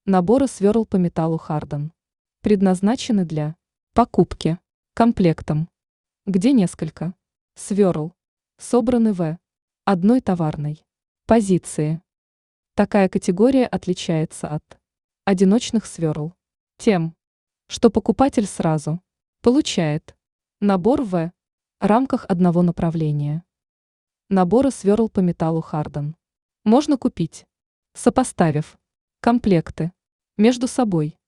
Наборы сверл по металлу Харден. Предназначены для покупки комплектом, где несколько сверл собраны в одной товарной позиции. Такая категория отличается от одиночных сверл тем, что покупатель сразу получает набор в рамках одного направления. Наборы сверл по металлу Харден можно купить, сопоставив комплекты между собой.